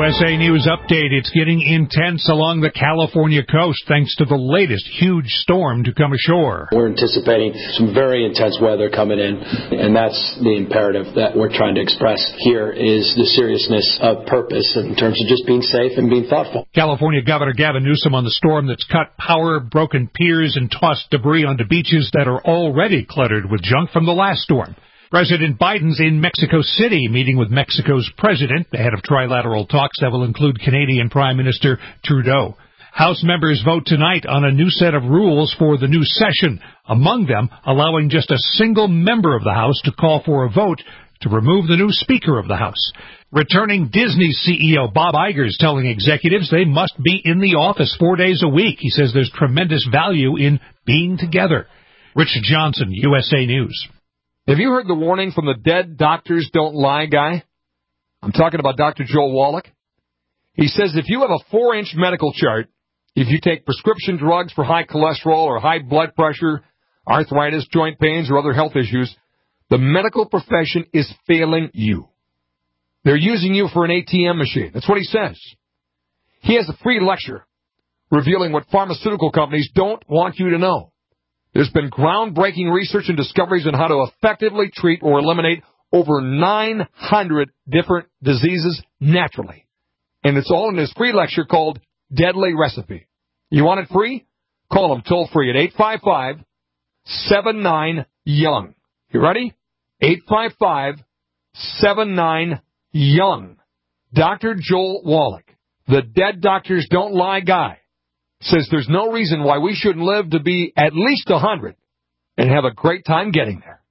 USA News Update. It's getting intense along the California coast thanks to the latest huge storm to come ashore. We're anticipating some very intense weather coming in, and that's the imperative that we're trying to express here is the seriousness of purpose in terms of just being safe and being thoughtful. California Governor Gavin Newsom on the storm that's cut power, broken piers, and tossed debris onto beaches that are already cluttered with junk from the last storm. President Biden's in Mexico City meeting with Mexico's president ahead of trilateral talks that will include Canadian Prime Minister Trudeau. House members vote tonight on a new set of rules for the new session, among them allowing just a single member of the House to call for a vote to remove the new Speaker of the House. Returning Disney CEO Bob Iger's telling executives they must be in the office 4 days a week. He says there's tremendous value in being together. Rich Johnson, USA News. Have you heard the warning from the dead doctors don't lie guy? I'm talking about Dr. Joel Wallach. He says if you have a 4-inch medical chart, if you take prescription drugs for high cholesterol or high blood pressure, arthritis, joint pains, or other health issues, the medical profession is failing you. They're using you for an ATM machine. That's what he says. He has a free lecture revealing what pharmaceutical companies don't want you to know. There's been groundbreaking research and discoveries on how to effectively treat or eliminate over 900 different diseases naturally. And it's all in his free lecture called Deadly Recipe. You want it free? Call him toll free at 855-79-YOUNG. You ready? 855-79-YOUNG. Dr. Joel Wallach, the dead doctors don't lie guy, says there's no reason why we shouldn't live to be at least 100 and have a great time getting there.